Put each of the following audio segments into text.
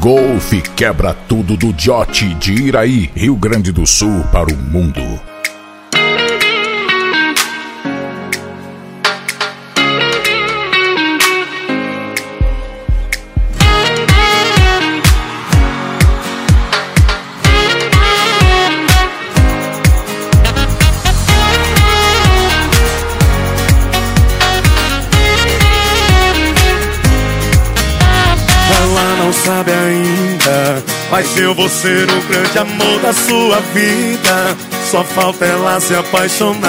Golf quebra tudo do Jote de Iraí, Rio Grande do Sul para o mundo. Sabe ainda, mas eu vou ser o grande amor da sua vida. Só falta ela se apaixonar.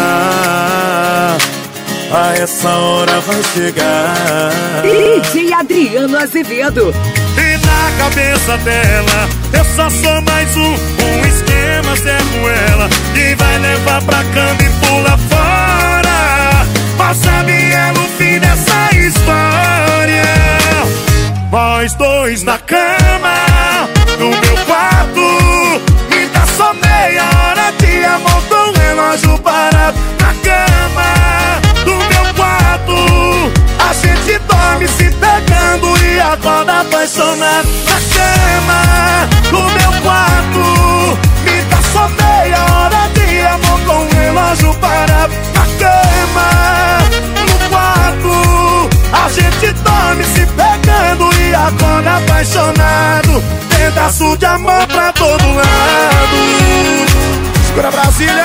A essa hora vai chegar. DJ Adriano Azevedo. E na cabeça dela eu só sou mais um esquema, certo ela, que vai levar pra cama e pula fora. Mas sabe é no fim dessa história. Nós dois na cama, no meu quarto. Me dá só meia hora de amor com o relógio parado. Na cama, no meu quarto. A gente dorme se pegando e acorda apaixonado. Na cama, no meu quarto. Me dá só meia hora de amor com o relógio parado. Na cama, no quarto. A gente dorme se pegando e acorda apaixonado. Pedaço de amor pra todo lado. Segura Brasília.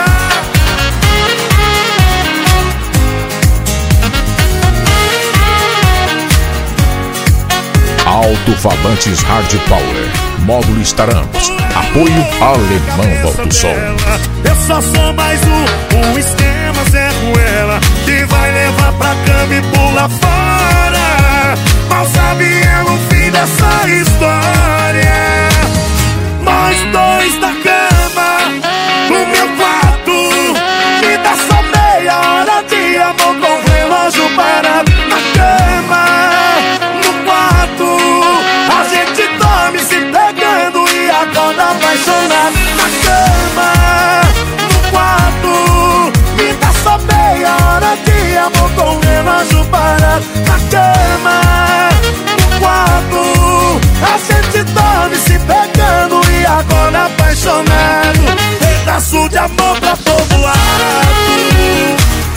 Alto-falantes Hard Power, módulo Starams, apoio Alemão Volto Sol. Eu só sou mais um esquema, certo ela, que vai levar pra cama e pula fora. Mal sabe é no fim dessa história. Nós dois na cama, no meu quarto. Me dá só meia hora de amor com o relógio parado. Na cama, no quarto. A gente dorme se pegando e acorda apaixonado. Na cama, no quarto. Me dá só meia hora de amor com o relógio parado. Na cama, no quarto. A gente dorme se pegando e acorda apaixonado. Pedaço de amor pra todo lado.